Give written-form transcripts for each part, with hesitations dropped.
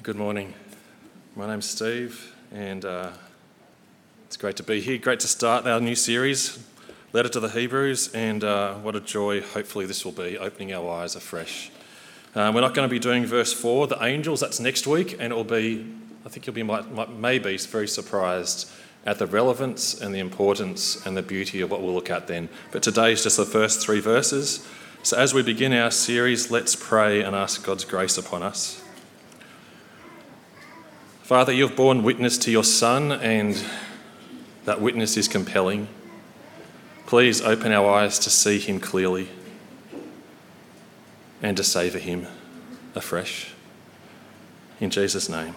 Good morning. My name's Steve, and it's great to be here. Great to start our new series, Letter to the Hebrews, and what a joy, hopefully, this will be, opening our eyes afresh. We're not going to be doing verse 4, the angels, that's next week, and it'll be, I think you'll be maybe very surprised at the relevance and the importance and the beauty of what we'll look at then. But today is just the first 3 verses. So as we begin our series, let's pray and ask God's grace upon us. Father, you've borne witness to your Son, and that witness is compelling. Please open our eyes to see him clearly and to savour him afresh. In Jesus' name,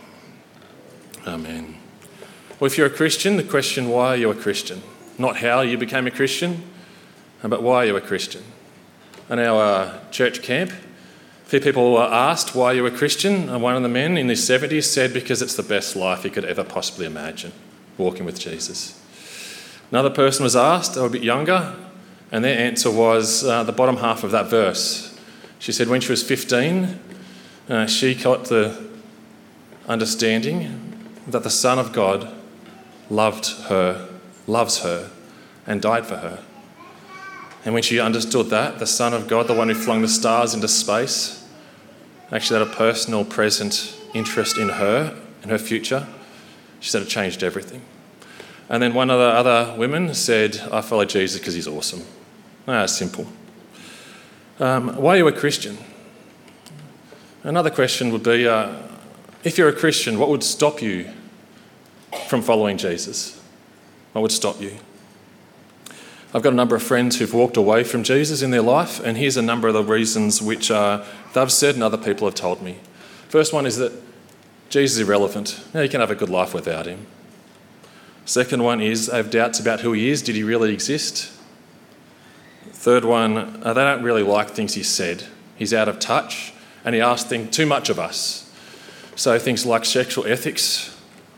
amen. Well, if you're a Christian, the question, why are you a Christian? Not how you became a Christian, but why are you a Christian? In our church camp, a few people were asked why you were a Christian, and one of the men in his 70s said because it's the best life he could ever possibly imagine, walking with Jesus. Another person was asked, they were a bit younger, and their answer was the bottom half of that verse. She said when she was 15, she got the understanding that the Son of God loves her, and died for her. And when she understood that, the Son of God, the one who flung the stars into space, actually had a personal, present interest in her future, she said it changed everything. And then one of the other women said, I follow Jesus because he's awesome. Simple. Why are you a Christian? Another question would be, if you're a Christian, what would stop you from following Jesus? What would stop you? I've got a number of friends who've walked away from Jesus in their life, and here's a number of the reasons which they've said and other people have told me. First one is that Jesus is irrelevant. You can have a good life without him. Second one is they have doubts about who he is. Did he really exist? Third one, they don't really like things he said. He's out of touch, and he asks too much of us. So things like sexual ethics,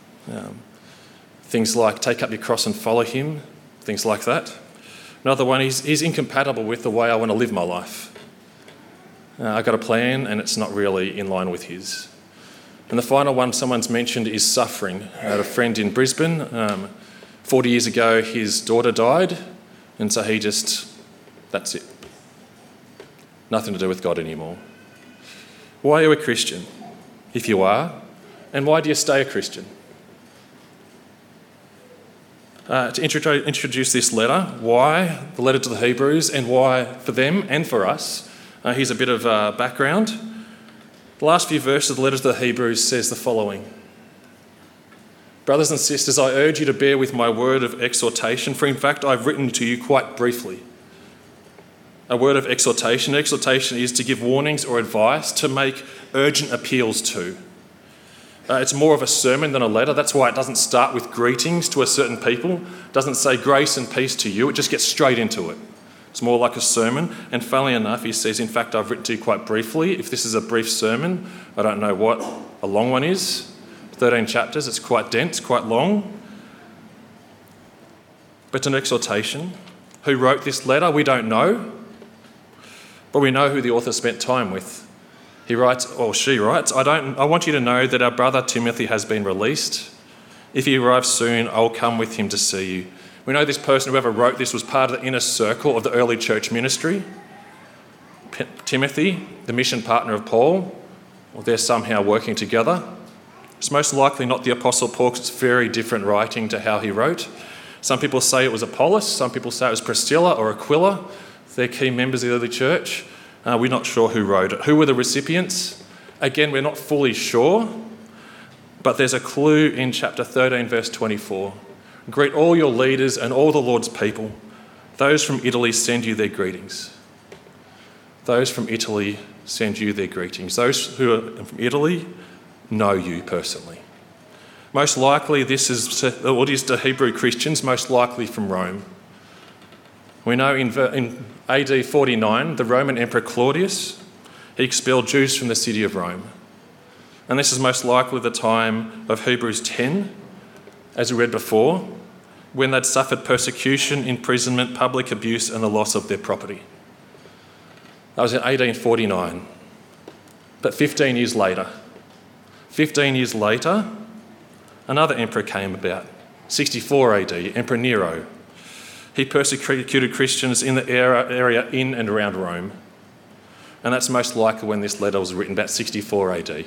things like take up your cross and follow him, things like that. Another one, he's incompatible with the way I want to live my life. I've got a plan and it's not really in line with his. And the final one someone's mentioned is suffering. I had a friend in Brisbane. 40 years ago, his daughter died, and so that's it. Nothing to do with God anymore. Why are you a Christian? If you are, and why do you stay a Christian? To introduce this letter, why the letter to the Hebrews, and why for them and for us, here's a bit of background. The last few verses of the letter to the Hebrews says the following. Brothers and sisters, I urge you to bear with my word of exhortation, for in fact I've written to you quite briefly. A word of exhortation. Exhortation is to give warnings or advice, to make urgent appeals to. It's more of a sermon than a letter. That's why it doesn't start with greetings to a certain people. It doesn't say grace and peace to you. It just gets straight into it. It's more like a sermon. And funnily enough, he says, in fact, I've written to you quite briefly. If this is a brief sermon, I don't know what a long one is. 13 chapters, it's quite dense, quite long. But it's an exhortation. Who wrote this letter? We don't know. But we know who the author spent time with. He writes, or she writes, I want you to know that our brother Timothy has been released. If he arrives soon, I'll come with him to see you. We know this person, whoever wrote this, was part of the inner circle of the early church ministry. Timothy, the mission partner of Paul, well, they're somehow working together. It's most likely not the Apostle Paul, because it's very different writing to how he wrote. Some people say it was Apollos, some people say it was Priscilla or Aquila. They're key members of the early church. We're not sure who wrote it. Who were the recipients? Again, we're not fully sure, but there's a clue in chapter 13, verse 24. Greet all your leaders and all the Lord's people. Those from Italy send you their greetings. Those from Italy send you their greetings. Those who are from Italy know you personally. Most likely this is what is to Hebrew Christians, most likely from Rome. We know in AD 49, the Roman Emperor Claudius, he expelled Jews from the city of Rome. And this is most likely the time of Hebrews 10, as we read before, when they'd suffered persecution, imprisonment, public abuse, and the loss of their property. That was in 1849. But 15 years later, 15 years later, another emperor came about, 64 AD, Emperor Nero. He persecuted Christians in the area in and around Rome. And that's most likely when this letter was written, about 64 AD.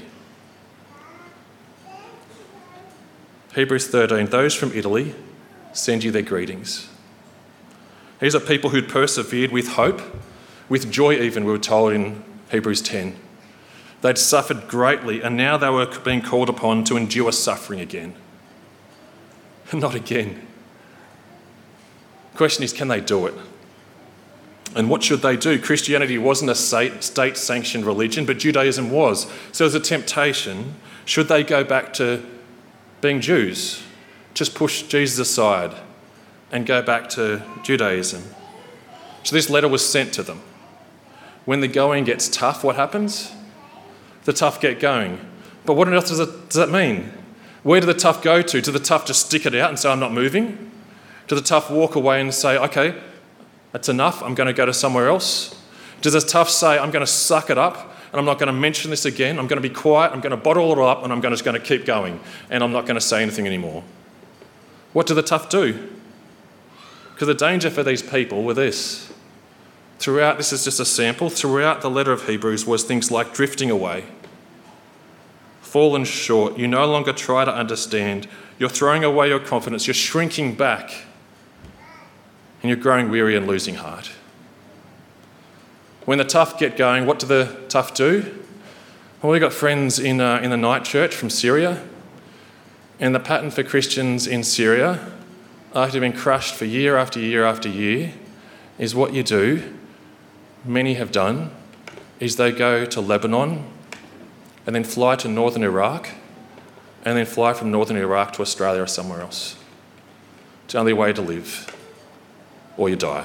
Hebrews 13, those from Italy send you their greetings. These are people who'd persevered with hope, with joy even, we were told in Hebrews 10. They'd suffered greatly and now they were being called upon to endure suffering again. Not again. The question is, can they do it? And what should they do? Christianity wasn't a state-sanctioned religion, but Judaism was. So there's a temptation. Should they go back to being Jews? Just push Jesus aside and go back to Judaism. So this letter was sent to them. When the going gets tough, what happens? The tough get going. But what else does that mean? Where do the tough go to? Do the tough just stick it out and say, I'm not moving? Do the tough walk away and say, okay, that's enough, I'm going to go to somewhere else? Does the tough say, I'm going to suck it up and I'm not going to mention this again, I'm going to be quiet, I'm going to bottle it all up and I'm just going to keep going and I'm not going to say anything anymore? What do the tough do? Because the danger for these people were this. Throughout, this is just a sample, throughout the letter of Hebrews was things like drifting away, fallen short, you no longer try to understand, you're throwing away your confidence, you're shrinking back, and you're growing weary and losing heart. When the tough get going, what do the tough do? Well, we've got friends in the night church from Syria, and the pattern for Christians in Syria, after being crushed for year after year after year, is what you do, many have done, is they go to Lebanon and then fly to northern Iraq and then fly from northern Iraq to Australia or somewhere else. It's the only way to live, or you die.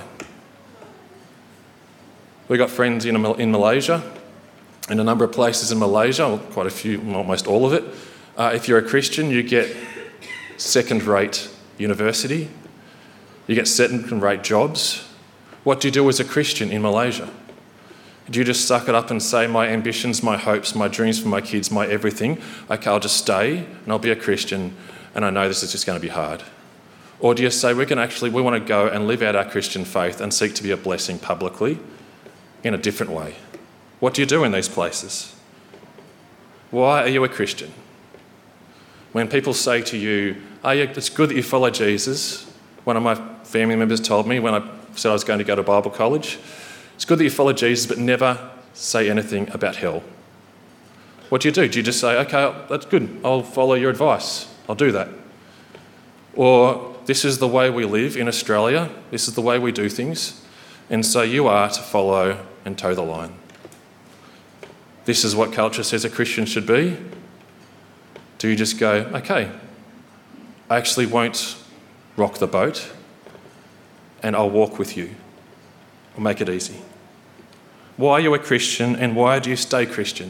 We've got friends in Malaysia, in a number of places in Malaysia, quite a few, almost all of it. If you're a Christian, you get second-rate university, you get second-rate jobs. What do you do as a Christian in Malaysia? Do you just suck it up and say, my ambitions, my hopes, my dreams for my kids, my everything, okay, I'll just stay and I'll be a Christian and I know this is just going to be hard? Or do you say, we want to go and live out our Christian faith and seek to be a blessing publicly in a different way? What do you do in these places? Why are you a Christian? When people say to you, it's good that you follow Jesus, one of my family members told me when I said I was going to go to Bible college, it's good that you follow Jesus but never say anything about hell. What do? Do you just say, okay, that's good, I'll follow your advice, I'll do that? Or this is the way we live in Australia, this is the way we do things, and so you are to follow and toe the line. This is what culture says a Christian should be. Do you just go, okay, I actually won't rock the boat and I'll walk with you. I'll make it easy. Why are you a Christian and why do you stay Christian?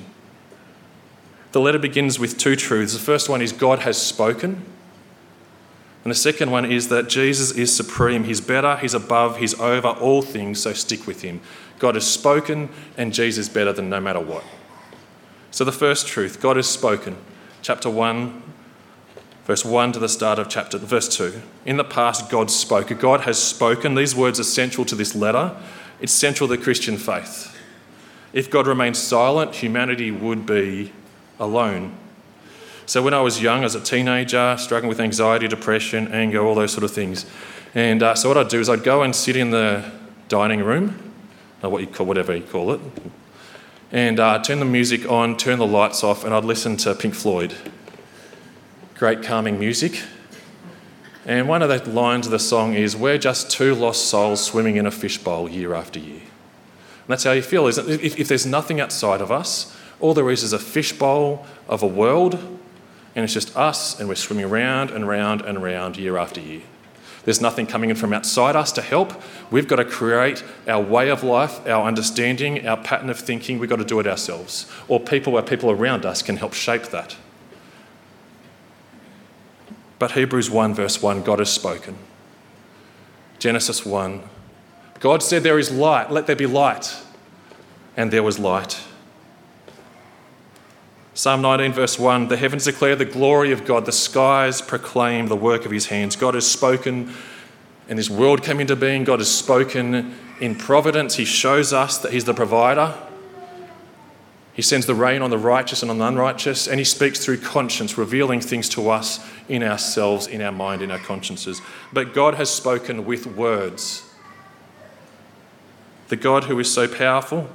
The letter begins with two truths. The first one is God has spoken. And the second one is that Jesus is supreme. He's better, he's above, he's over all things, so stick with him. God has spoken and Jesus is better than no matter what. So the first truth, God has spoken. Chapter 1, verse 1 to the start of verse 2. In the past, God spoke. God has spoken. These words are central to this letter. It's central to the Christian faith. If God remained silent, humanity would be alone. So when I was young, as a teenager, struggling with anxiety, depression, anger, all those sort of things. And so what I'd do is I'd go and sit in the dining room, or whatever you call it, and turn the music on, turn the lights off, and I'd listen to Pink Floyd. Great calming music. And one of the lines of the song is, we're just two lost souls swimming in a fishbowl year after year. And that's how you feel, isn't it? If there's nothing outside of us, all there is a fishbowl of a world, and it's just us, and we're swimming round and round and round year after year. There's nothing coming in from outside us to help. We've got to create our way of life, our understanding, our pattern of thinking. We've got to do it ourselves. Or people around us can help shape that. But Hebrews 1 verse 1, God has spoken. Genesis 1, God said there is light, let there be light. And there was light. Psalm 19 verse 1, the heavens declare the glory of God, the skies proclaim the work of his hands. God has spoken and this world came into being. God has spoken in providence. He shows us that he's the provider. He sends the rain on the righteous and on the unrighteous, and he speaks through conscience, revealing things to us in ourselves, in our mind, in our consciences. But God has spoken with words. The God who is so powerful,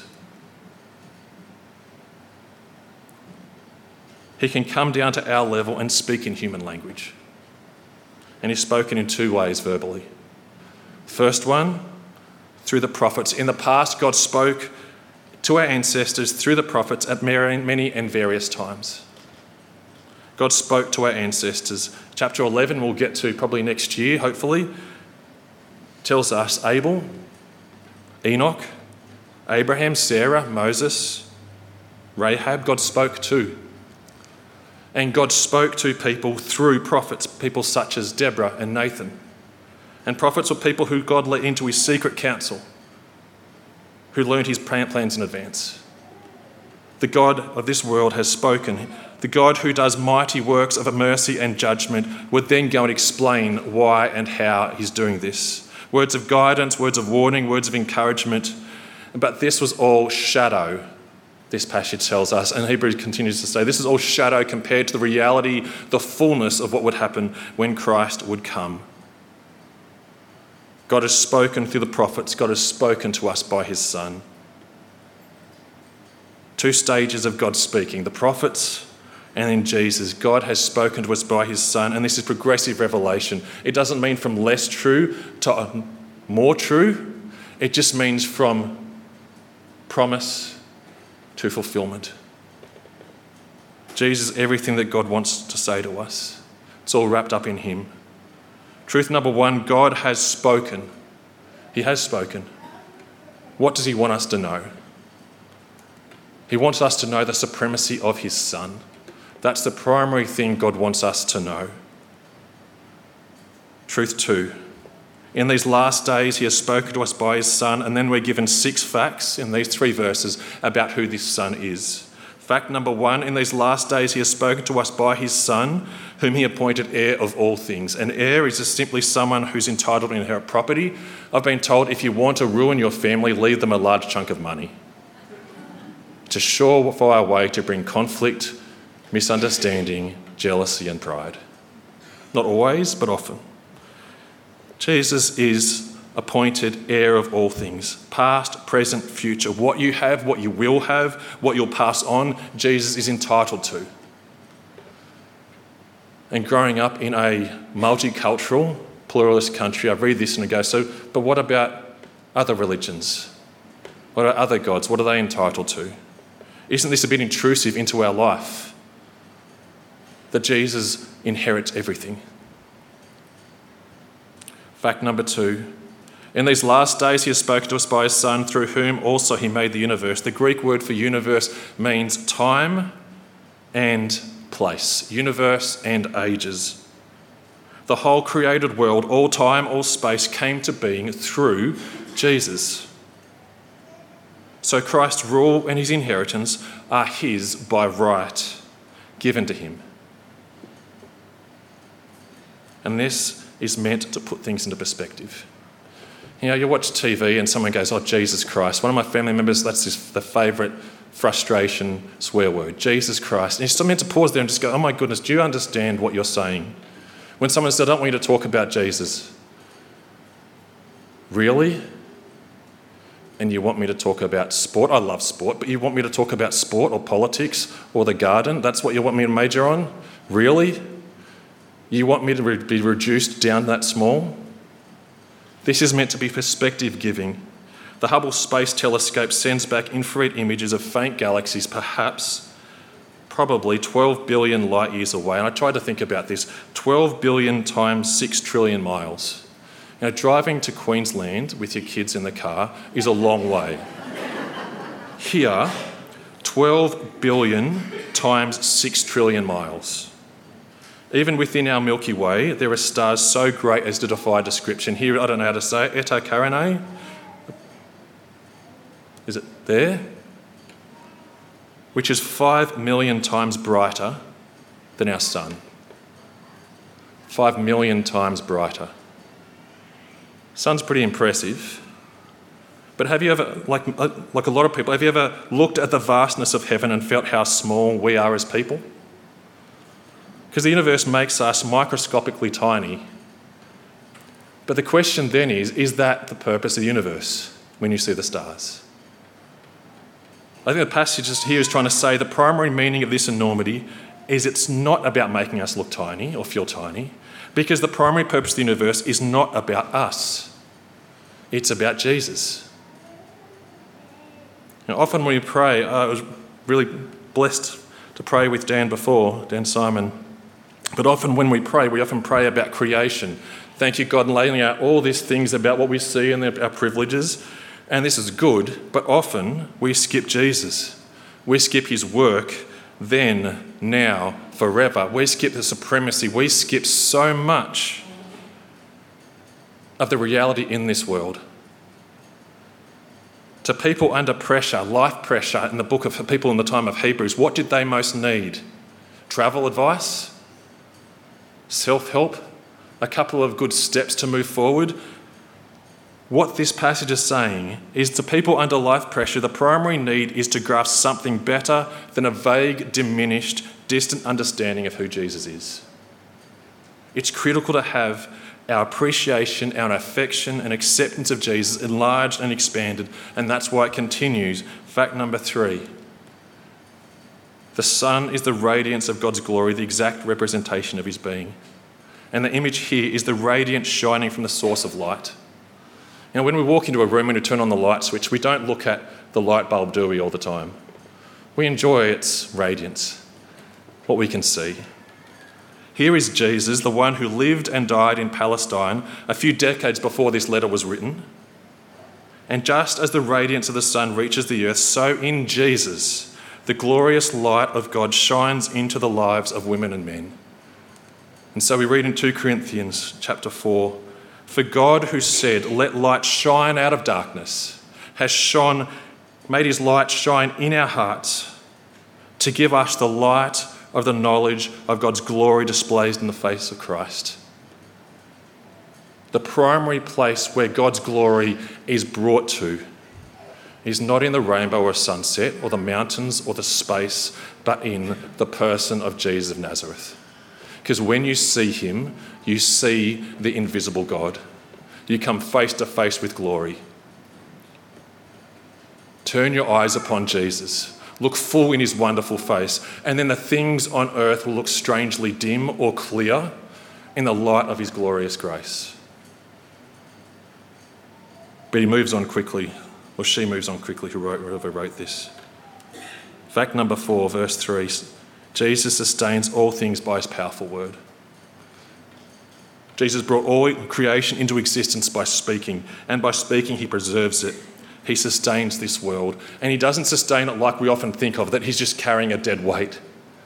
he can come down to our level and speak in human language. And he's spoken in two ways verbally. First one, through the prophets. In the past, God spoke to our ancestors through the prophets at many and various times. God spoke to our ancestors. Chapter 11, we'll get to probably next year, hopefully, tells us Abel, Enoch, Abraham, Sarah, Moses, Rahab, God spoke to. And God spoke to people through prophets, people such as Deborah and Nathan. And prophets were people who God let into his secret counsel, who learned his plans in advance. The God of this world has spoken. The God who does mighty works of mercy and judgment would then go and explain why and how he's doing this. Words of guidance, words of warning, words of encouragement. But this was all shadow, this passage tells us. And Hebrews continues to say, this is all shadow compared to the reality, the fullness of what would happen when Christ would come. God has spoken through the prophets. God has spoken to us by his Son. Two stages of God speaking, the prophets and then Jesus. God has spoken to us by his Son, and this is progressive revelation. It doesn't mean from less true to more true. It just means from promise to fulfillment. Jesus, everything that God wants to say to us, it's all wrapped up in him. Truth number one, God has spoken. He has spoken. What does he want us to know? He wants us to know the supremacy of his Son. That's the primary thing God wants us to know. Truth two, in these last days he has spoken to us by his Son, and then we're given 6 facts in these 3 verses about who this Son is. Fact number 1, in these last days he has spoken to us by his Son, whom he appointed heir of all things. An heir is just simply someone who's entitled to inherit property. I've been told if you want to ruin your family, leave them a large chunk of money. It's a surefire way to bring conflict, misunderstanding, jealousy and pride. Not always, but often. Jesus is appointed heir of all things, past, present, future. What you have, what you will have, what you'll pass on, Jesus is entitled to. And growing up in a multicultural, pluralist country, I read this and I go, but what about other religions? What are other gods? What are they entitled to? Isn't this a bit intrusive into our life? That Jesus inherits everything. Fact number 2, in these last days he has spoken to us by his Son, through whom also he made the universe. The Greek word for universe means time and place, universe and ages. The whole created world, all time, all space came to being through Jesus. So Christ's rule and his inheritance are his by right, given to him. And this is meant to put things into perspective. You know, you watch TV and someone goes, oh, Jesus Christ. One of my family members, that's the favourite frustration swear word, Jesus Christ. And you're still meant to pause there and just go, oh my goodness, do you understand what you're saying? When someone said, I don't want you to talk about Jesus. Really? And you want me to talk about sport? I love sport, but you want me to talk about sport or politics or the garden? That's what you want me to major on? Really? You want me to be reduced down that small? This is meant to be perspective giving. The Hubble Space Telescope sends back infrared images of faint galaxies, probably 12 billion light years away. And I tried to think about this, 12 billion times 6 trillion miles. You know, driving to Queensland with your kids in the car is a long way. Here, 12 billion times 6 trillion miles. Even within our Milky Way, there are stars so great as to defy description. Here, I don't know how to say it, Eta Carinae. Is it there? which is 5 million times brighter than our sun. 5 million times brighter. Sun's pretty impressive. But have you ever, like a lot of people, have you ever looked at the vastness of heaven and felt how small we are as people? Because the universe makes us microscopically tiny. But the question then is that the purpose of the universe when you see the stars? I think the passage here is trying to say the primary meaning of this enormity is it's not about making us look tiny or feel tiny, because the primary purpose of the universe is not about us. It's about Jesus. Now, often when we pray, I was really blessed to pray with Dan before, Dan Simon, but often when we often pray about creation. Thank you, God, laying out all these things about what we see and our privileges, and this is good, but often we skip Jesus. We skip his work then, now, forever. We skip the supremacy. We skip so much of the reality in this world. To people under pressure, life pressure, in the book of people in the time of Hebrews, what did they most need? Travel advice? Self-help? A couple of good steps to move forward? What this passage is saying is to people under life pressure, the primary need is to grasp something better than a vague, diminished, distant understanding of who Jesus is. It's critical to have our appreciation, our affection and acceptance of Jesus enlarged and expanded, and that's why it continues. Fact number 3. The Son is the radiance of God's glory, the exact representation of his being. And the image here is the radiance shining from the source of light. Now, when we walk into a room and we turn on the light switch, we don't look at the light bulb, do we, all the time? We enjoy its radiance, what we can see. Here is Jesus, the one who lived and died in Palestine a few decades before this letter was written. And just as the radiance of the sun reaches the earth, so in Jesus, the glorious light of God shines into the lives of women and men. And so we read in 2 Corinthians chapter 4, "For God who said, 'Let light shine out of darkness,' has made his light shine in our hearts to give us the light of the knowledge of God's glory displayed in the face of Christ." The primary place where God's glory is brought to is not in the rainbow or sunset or the mountains or the space, but in the person of Jesus of Nazareth. Because when you see him, you see the invisible God. You come face to face with glory. Turn your eyes upon Jesus. Look full in his wonderful face, and then the things on earth will look strangely dim or clear in the light of his glorious grace. But he moves on quickly, or she moves on quickly, whoever wrote this. Fact number 4, verse 3, Jesus sustains all things by his powerful word. Jesus brought all creation into existence by speaking, and by speaking he preserves it. He sustains this world, and he doesn't sustain it like we often think of, that he's just carrying a dead weight.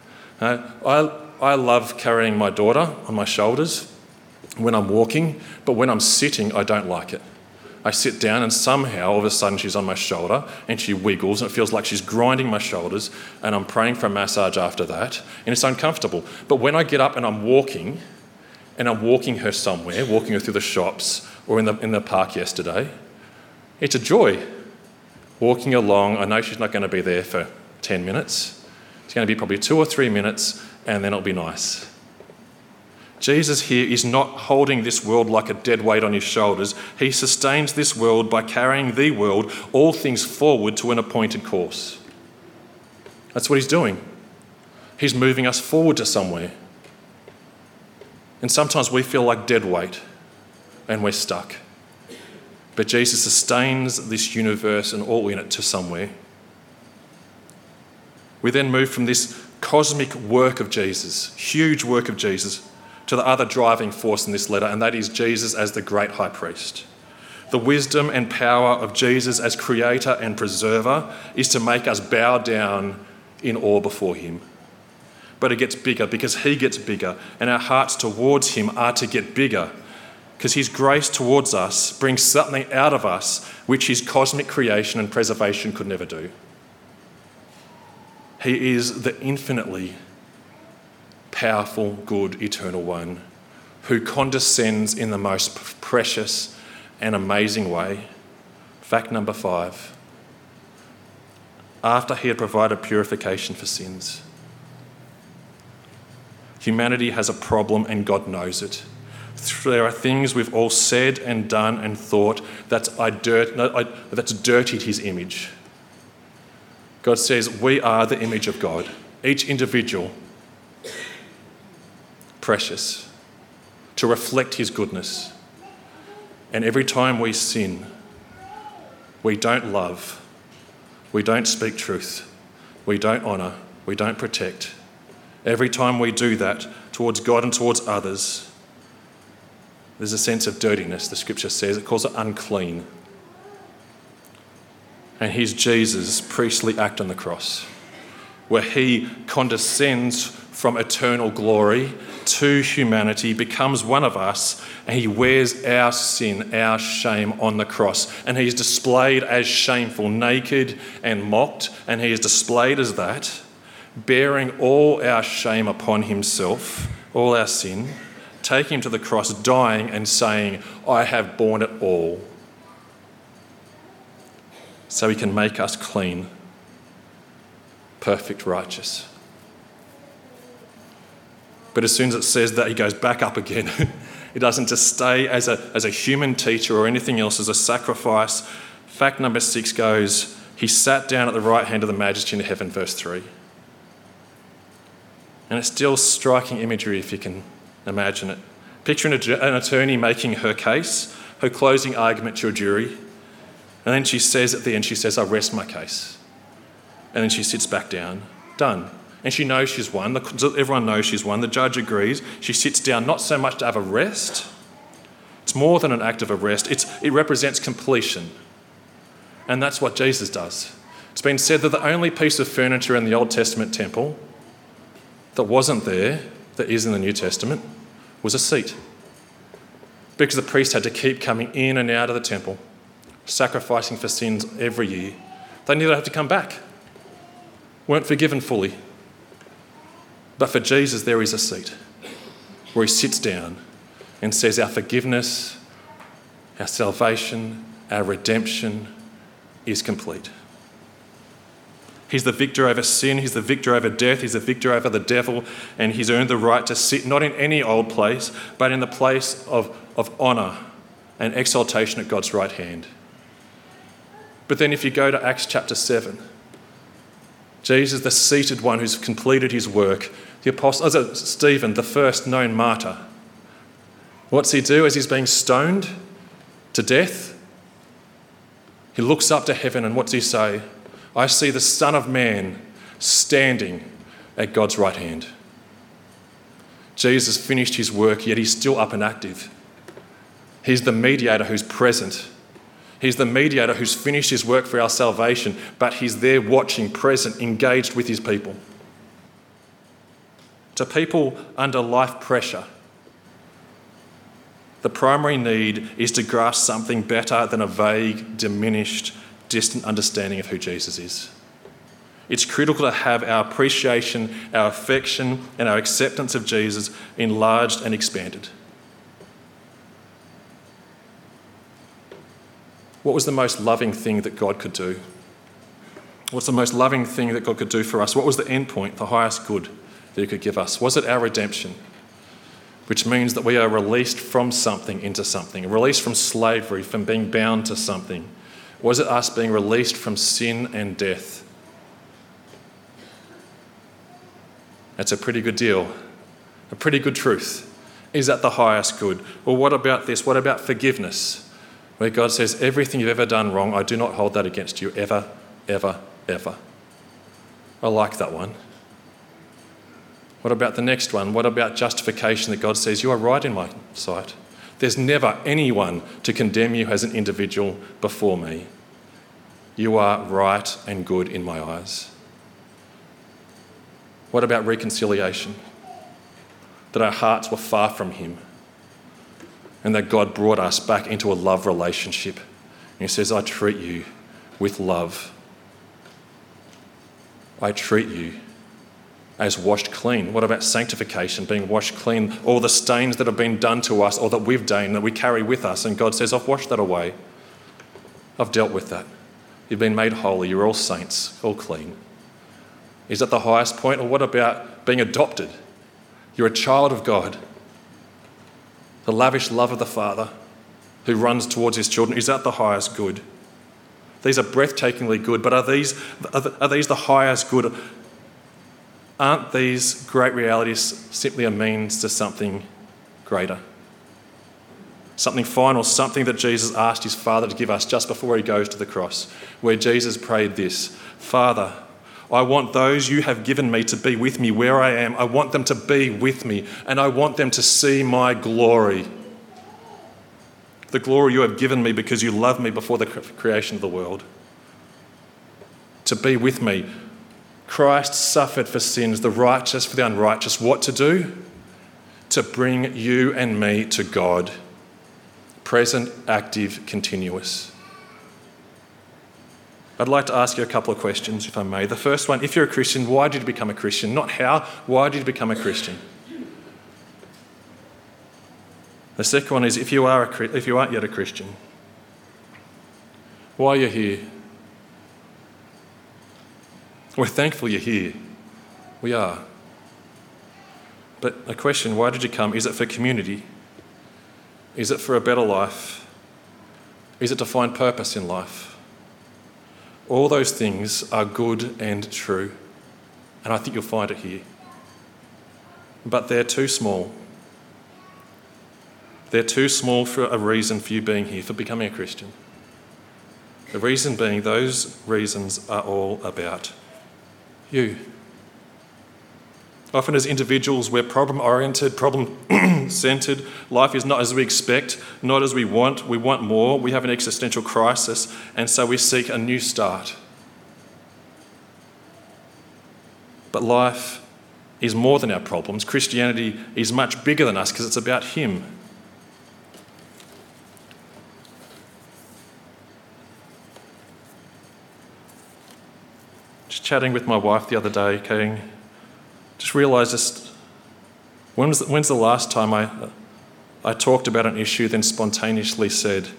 I love carrying my daughter on my shoulders when I'm walking, but when I'm sitting, I don't like it. I sit down and somehow all of a sudden she's on my shoulder and she wiggles and it feels like she's grinding my shoulders, and I'm praying for a massage after that, and it's uncomfortable. But when I get up and I'm walking her somewhere, walking her through the shops or in the park yesterday, it's a joy. Walking along, I know she's not going to be there for 10 minutes. It's going to be probably 2 or 3 minutes, and then it'll be nice. Jesus here is not holding this world like a dead weight on his shoulders. He sustains this world by carrying the world, all things forward to an appointed course. That's what he's doing. He's moving us forward to somewhere. And sometimes we feel like dead weight and we're stuck. But Jesus sustains this universe and all in it to somewhere. We then move from this cosmic work of Jesus, huge work of Jesus, to the other driving force in this letter, and that is Jesus as the great high priest. The wisdom and power of Jesus as creator and preserver is to make us bow down in awe before him. But it gets bigger because he gets bigger, and our hearts towards him are to get bigger, because his grace towards us brings something out of us which his cosmic creation and preservation could never do. He is the infinitely powerful, good, eternal one who condescends in the most precious and amazing way. Fact number 5. After he had provided purification for sins, humanity has a problem and God knows it. There are things we've all said and done and thought that's dirtied his image. God says we are the image of God, each individual precious, to reflect his goodness. And every time we sin, we don't love, we don't speak truth, we don't honour, we don't protect. Every time we do that towards God and towards others, there's a sense of dirtiness, the scripture says. It calls it unclean. And here's Jesus' priestly act on the cross, where he condescends from eternal glory to humanity, becomes one of us, and he wears our sin, our shame on the cross. And he is displayed as shameful, naked and mocked, and he is displayed as that, bearing all our shame upon himself, all our sin, taking him to the cross, dying and saying, I have borne it all. So he can make us clean, perfect, righteous. But as soon as it says that, he goes back up again. He doesn't just stay as a human teacher or anything else, as a sacrifice. Fact number 6 goes, he sat down at the right hand of the Majesty in heaven, verse 3. And it's still striking imagery if you can imagine it. Picture an attorney making her case, her closing argument to a jury. And then she says at the end, I rest my case. And then she sits back down. Done. And she knows she's won. Everyone knows she's won. The judge agrees. She sits down not so much to have a rest. It's more than an act of a rest. It represents completion. And that's what Jesus does. It's been said that the only piece of furniture in the Old Testament temple that wasn't there, that is in the New Testament, was a seat. Because the priest had to keep coming in and out of the temple, sacrificing for sins every year. They knew they'd have to come back. Weren't forgiven fully. But for Jesus, there is a seat where he sits down and says our forgiveness, our salvation, our redemption is complete. He's the victor over sin, he's the victor over death, he's the victor over the devil, and he's earned the right to sit not in any old place, but in the place of honour and exaltation at God's right hand. But then if you go to Acts chapter 7, Jesus, the seated one who's completed his work, the apostle Stephen, the first known martyr. What's he do as he's being stoned to death? He looks up to heaven and what's he say? I see the Son of Man standing at God's right hand. Jesus finished his work, yet he's still up and active. He's the mediator who's present. He's the mediator who's finished his work for our salvation, but he's there watching, present, engaged with his people. To people under life pressure, the primary need is to grasp something better than a vague, diminished, distant understanding of who Jesus is. It's critical to have our appreciation, our affection, and our acceptance of Jesus enlarged and expanded. What was the most loving thing that God could do? What's the most loving thing that God could do for us? What was the end point, the highest good that he could give us? Was it our redemption? Which means that we are released from something into something, released from slavery, from being bound to something. Was it us being released from sin and death? That's a pretty good deal, a pretty good truth. Is that the highest good? Well, what about this? What about forgiveness? Where God says, everything you've ever done wrong, I do not hold that against you ever, ever, ever. I like that one. What about the next one? What about justification, that God says, you are right in my sight. There's never anyone to condemn you as an individual before me. You are right and good in my eyes. What about reconciliation? That our hearts were far from him and that God brought us back into a love relationship. And he says, I treat you with love. I treat you as washed clean. What about sanctification, being washed clean? All the stains that have been done to us or that we've done, that we carry with us, and God says, I've washed that away. I've dealt with that. You've been made holy. You're all saints, all clean. Is that the highest point? Or what about being adopted? You're a child of God. The lavish love of the Father who runs towards his children. Is that the highest good? These are breathtakingly good, but are these the highest good? Aren't these great realities simply a means to something greater? Something final, something that Jesus asked his Father to give us just before he goes to the cross, where Jesus prayed this: Father, I want those you have given me to be with me where I am. I want them to be with me, and I want them to see my glory. The glory you have given me because you loved me before the creation of the world. To be with me. Christ suffered for sins, the righteous for the unrighteous. What to do? To bring you and me to God. Present, active, continuous. I'd like to ask you a couple of questions, if I may. The first one, if you're a Christian, why did you become a Christian? Not how, why did you become a Christian? The second one is, if you aren't yet a Christian, why are you here? We're thankful you're here. We are. But a question, why did you come? Is it for community? Is it for a better life? Is it to find purpose in life? All those things are good and true, and I think you'll find it here. But they're too small. They're too small for a reason for you being here, for becoming a Christian. The reason being, those reasons are all about you. Often as individuals, we're problem-oriented, problem-centred. Life is not as we expect, not as we want. We want more. We have an existential crisis, and so we seek a new start. But life is more than our problems. Christianity is much bigger than us because it's about him. Just chatting with my wife the other day, just realised when's the last time I talked about an issue, then spontaneously said,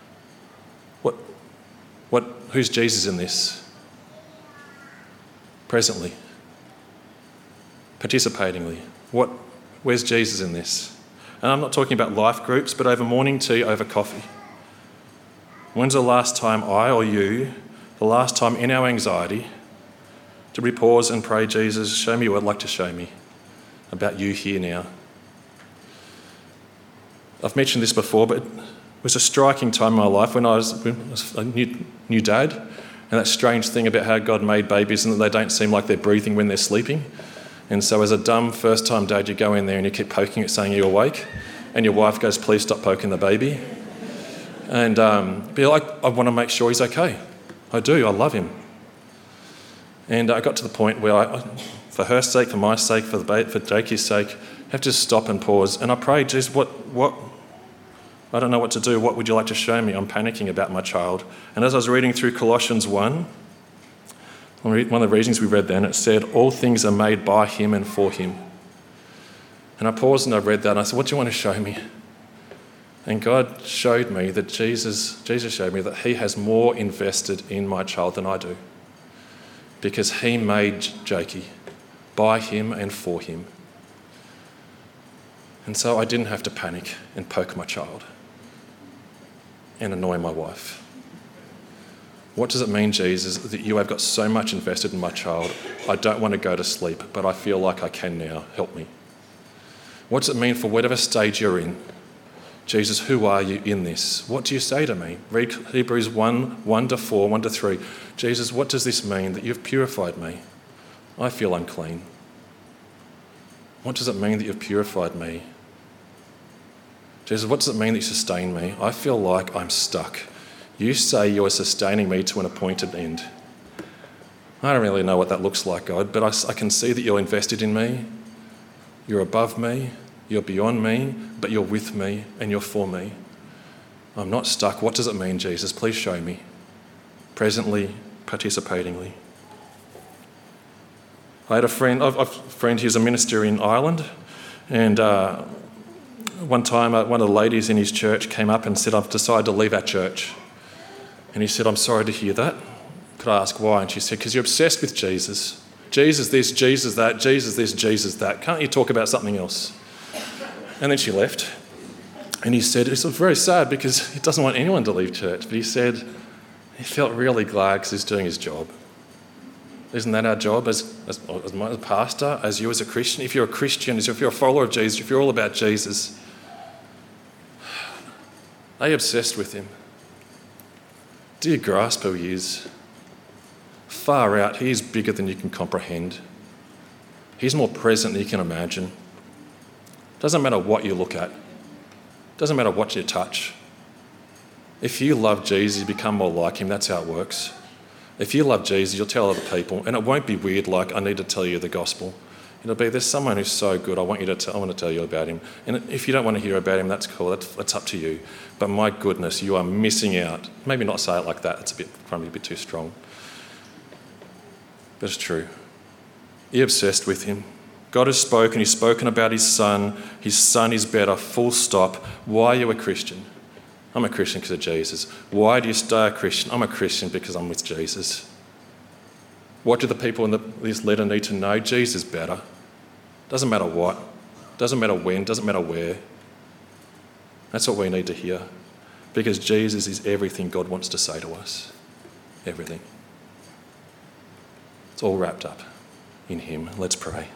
who's Jesus in this? Presently. Participatingly. Where's Jesus in this? And I'm not talking about life groups, but over morning tea, over coffee. When's the last time I or you, the last time in our anxiety, did we pause and pray, Jesus, show me what you'd like to show me about you here now? I've mentioned this before, but it was a striking time in my life when I was a new dad, and that strange thing about how God made babies and that they don't seem like they're breathing when they're sleeping. And so as a dumb first-time dad, you go in there and you keep poking it, saying you're awake, and your wife goes, please stop poking the baby. And be like, I want to make sure he's okay. I do, I love him. And I got to the point where I, for her sake, for my sake, for Jakey's sake, have to stop and pause. And I prayed, Jesus, what? I don't know what to do. What would you like to show me? I'm panicking about my child. And as I was reading through Colossians 1, one of the readings we read then, it said, all things are made by him and for him. And I paused and I read that and I said, what do you want to show me? And God showed me that Jesus showed me that he has more invested in my child than I do. Because he made Jakey by him and for him. And so I didn't have to panic and poke my child and annoy my wife. What does it mean, Jesus, that you have got so much invested in my child? I don't want to go to sleep, but I feel like I can now. Help me. What does it mean for whatever stage you're in? Jesus, who are you in this? What do you say to me? Read Hebrews 1:4, 1-3. Jesus, what does this mean that you've purified me? I feel unclean. What does it mean that you've purified me? Jesus, what does it mean that you sustain me? I feel like I'm stuck. You say you're sustaining me to an appointed end. I don't really know what that looks like, God, but I can see that you're invested in me. You're above me. You're beyond me, but you're with me and you're for me. I'm not stuck. What does it mean, Jesus? Please show me. Presently, participatingly. I had a friend, who's a minister in Ireland, and one time one of the ladies in his church came up and said, I've decided to leave our church. And he said, I'm sorry to hear that. Could I ask why? And she said, because you're obsessed with Jesus. Jesus this, Jesus that, Jesus this, Jesus that. Can't you talk about something else? And then she left. And he said, it's very sad because he doesn't want anyone to leave church. But he said he felt really glad because he's doing his job. Isn't that our job as a pastor, as you as a Christian? If you're a Christian, if you're a follower of Jesus, if you're all about Jesus, are you obsessed with him? Do you grasp who he is? Far out, he is bigger than you can comprehend. He's more present than you can imagine. Doesn't matter what you look at. Doesn't matter what you touch. If you love Jesus, you become more like him. That's how it works. If you love Jesus, you'll tell other people, and it won't be weird like, I need to tell you the gospel. It'll be, there's someone who's so good, I want to tell you about him. And if you don't want to hear about him, that's cool, that's up to you. But my goodness, you are missing out. Maybe not say it like that, it's probably a bit too strong. But it's true. You're obsessed with him. God has spoken, he's spoken about his son. His son is better, full stop. Why are you a Christian? I'm a Christian because of Jesus. Why do you stay a Christian? I'm a Christian because I'm with Jesus. What do the people in this letter need to know? Jesus is better. Doesn't matter what. Doesn't matter when. Doesn't matter where. That's what we need to hear. Because Jesus is everything God wants to say to us. Everything. It's all wrapped up in him. Let's pray.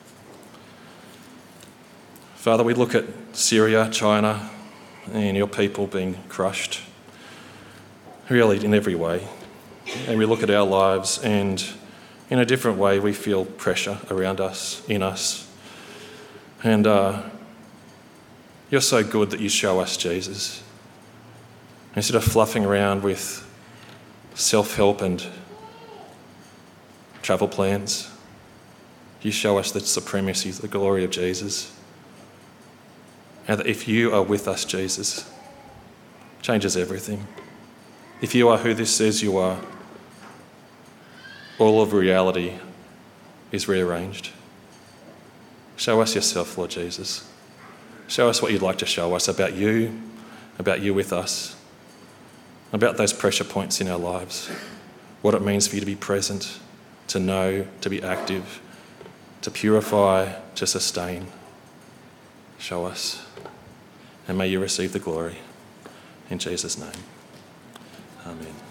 Father, we look at Syria, China, and your people being crushed, really in every way. And we look at our lives and in a different way we feel pressure around us, in us. And you're so good that you show us Jesus. Instead of fluffing around with self-help and travel plans, you show us the supremacy, the glory of Jesus. And that if you are with us, Jesus, changes everything. If you are who this says you are, all of reality is rearranged. Show us yourself, Lord Jesus. Show us what you'd like to show us about you with us, about those pressure points in our lives, what it means for you to be present, to know, to be active, to purify, to sustain. Show us. And may you receive the glory. In Jesus' name. Amen.